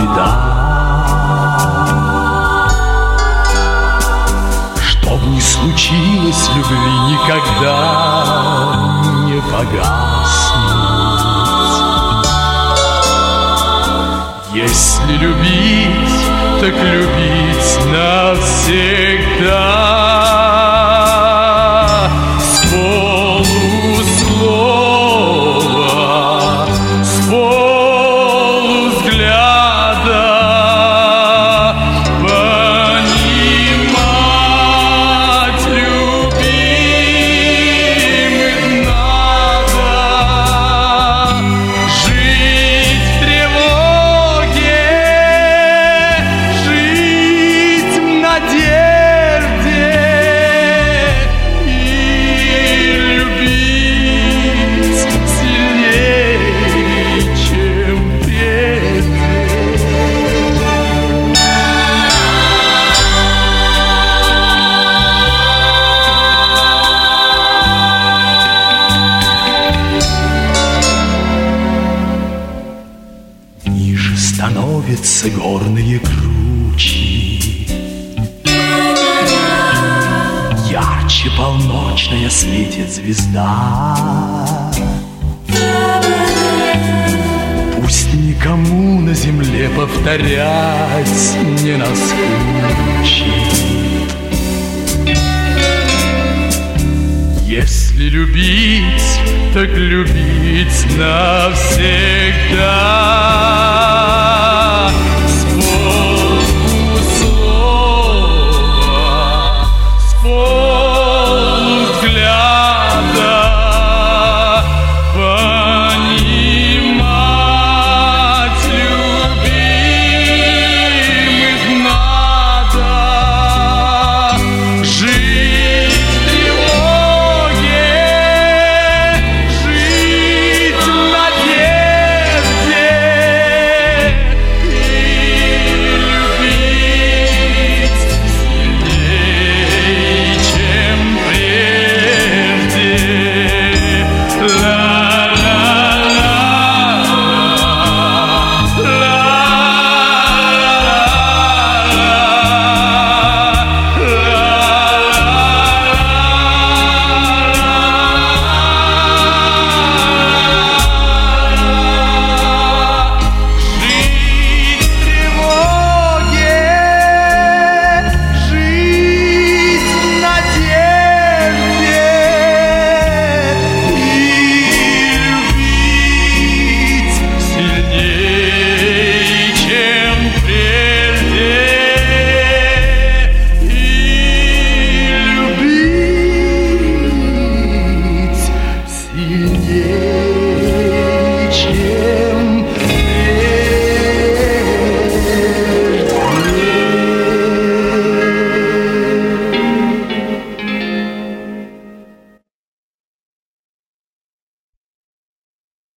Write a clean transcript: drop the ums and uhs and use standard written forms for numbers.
беда. Что бы ни случилось, любви никогда не погаснуть. Если любить, так любить навсегда. С полуслова, с полувзгляда понимать любимых надо. Жить в тревоге, жить в надежде и любить сильнее, чем прежде. Ниже становятся горные кручи, ярче полночная светит звезда. Пусть никому на земле повторять не наскучит. Если любить, так любить навсегда.